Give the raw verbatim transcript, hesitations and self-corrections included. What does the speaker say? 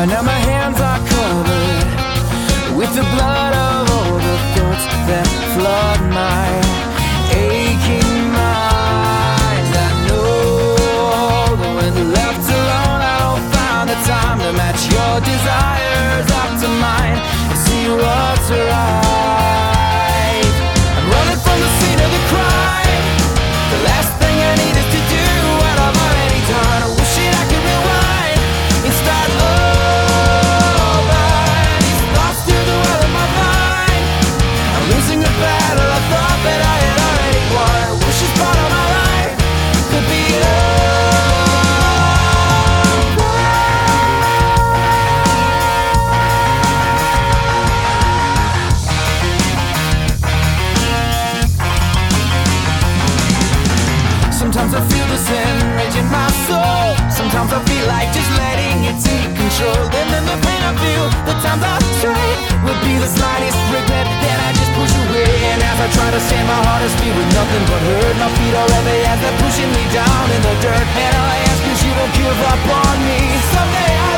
And now my hands are covered with the blood of all the thoughts that flood my aching mind. I know that when left alone I don't find the time to match your desires up to mine and see what's right. I'm running from the scene of the crime. The last thing I need is to do what I've already done. I wish that I could rewind and start over. These thoughts through the well of my mind. I'm losing a battle I thought that I had already won. I wish this part of my life could be Sometimes I feel the sin rage in my soul. Sometimes I feel like just letting it take control. And then the pain I feel, the times I strayed, would be the slightest regret that I just push away. And as I try to say, my heart is filled with nothing but hurt. My feet are heavy as they're pushing me down in the dirt. And all I ask is you don't give up on me. Someday I